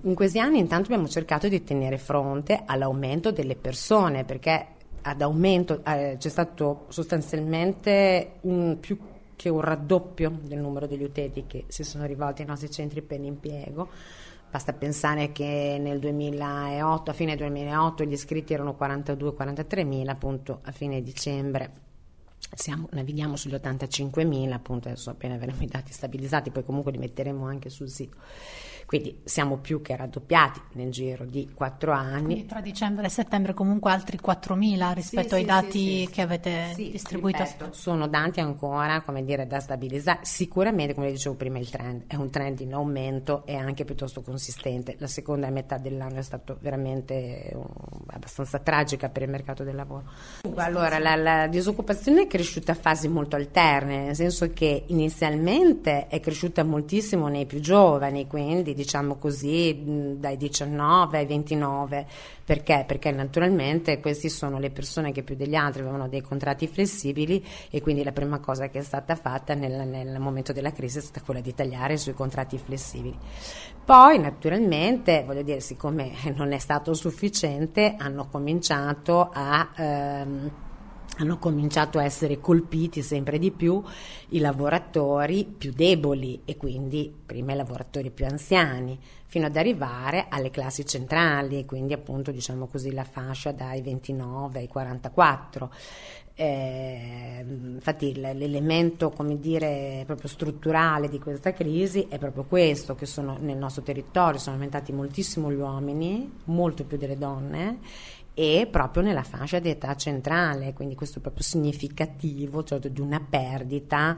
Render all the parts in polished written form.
in questi anni intanto abbiamo cercato di tenere fronte all'aumento delle persone, perché ad aumento c'è stato sostanzialmente più che un raddoppio del numero degli utenti che si sono rivolti ai nostri centri per l'impiego. Basta pensare che nel 2008, a fine 2008, gli iscritti erano 42-43 mila, appunto a fine dicembre navighiamo sugli 85.000, appunto adesso appena avremo i dati stabilizzati, poi comunque li metteremo anche sul sito. Quindi siamo più che raddoppiati nel giro di 4 anni. Quindi tra dicembre e settembre comunque altri 4.000 rispetto ai dati che avete distribuito. Ripeto, sono dati ancora, come dire, da stabilizzare. Sicuramente, come dicevo prima, il trend è un trend in aumento e anche piuttosto consistente. La seconda metà dell'anno è stata veramente abbastanza tragica per il mercato del lavoro. Allora, la disoccupazione è cresciuta a fasi molto alterne, nel senso che inizialmente è cresciuta moltissimo nei più giovani, quindi diciamo così dai 19 ai 29. Perché? Perché naturalmente questi sono le persone che più degli altri avevano dei contratti flessibili, e quindi la prima cosa che è stata fatta nel momento della crisi è stata quella di tagliare sui contratti flessibili. Poi naturalmente, voglio dire, siccome non è stato sufficiente, hanno cominciato a essere colpiti sempre di più i lavoratori più deboli, e quindi prima i lavoratori più anziani, fino ad arrivare alle classi centrali, quindi appunto diciamo così la fascia dai 29 ai 44. Infatti l'elemento, come dire, proprio strutturale di questa crisi è proprio questo, che nel nostro territorio sono aumentati moltissimo gli uomini, molto più delle donne, e proprio nella fascia di età centrale, quindi questo è proprio significativo, cioè di una perdita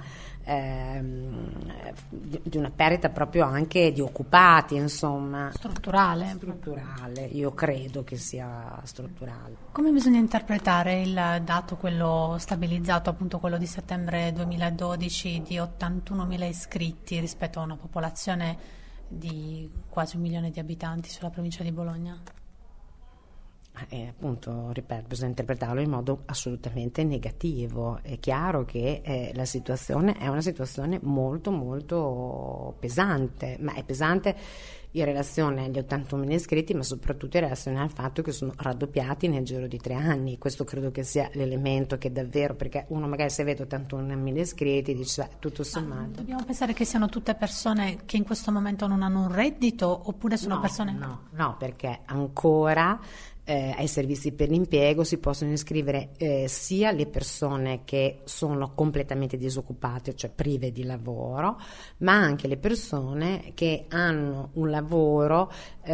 proprio anche di occupati, insomma. Strutturale, io credo che sia strutturale. Come bisogna interpretare il dato, quello stabilizzato, appunto quello di settembre 2012, di 81.000 iscritti rispetto a una popolazione di quasi 1 milione di abitanti sulla provincia di Bologna? Appunto, ripeto, bisogna interpretarlo in modo assolutamente negativo. È chiaro che la situazione è una situazione molto molto pesante, ma è pesante in relazione agli 81.000 iscritti, ma soprattutto in relazione al fatto che sono raddoppiati nel giro di 3 anni. Questo credo che sia l'elemento che davvero, perché uno magari se vede 81.000 iscritti dice tutto sommato. Dobbiamo pensare che siano tutte persone che in questo momento non hanno un reddito, oppure sono persone... No, perché ancora ai servizi per l'impiego si possono iscrivere sia le persone che sono completamente disoccupate, cioè prive di lavoro, ma anche le persone che hanno un lavoro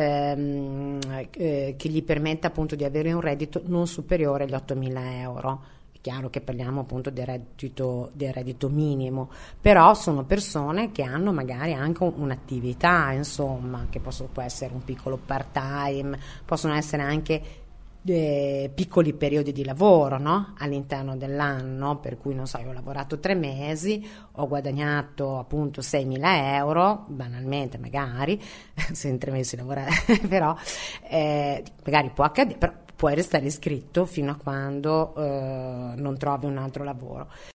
che gli permetta appunto di avere un reddito non superiore agli 8.000 euro. È chiaro che parliamo appunto del reddito minimo, però sono persone che hanno magari anche un'attività, insomma, che può essere un piccolo part-time, possono essere anche piccoli periodi di lavoro, no? All'interno dell'anno, per cui non so, io ho lavorato 3 mesi, ho guadagnato appunto 6.000 euro, banalmente magari, se in 3 mesi lavora, però magari può accadere, però puoi restare iscritto fino a quando non trovi un altro lavoro.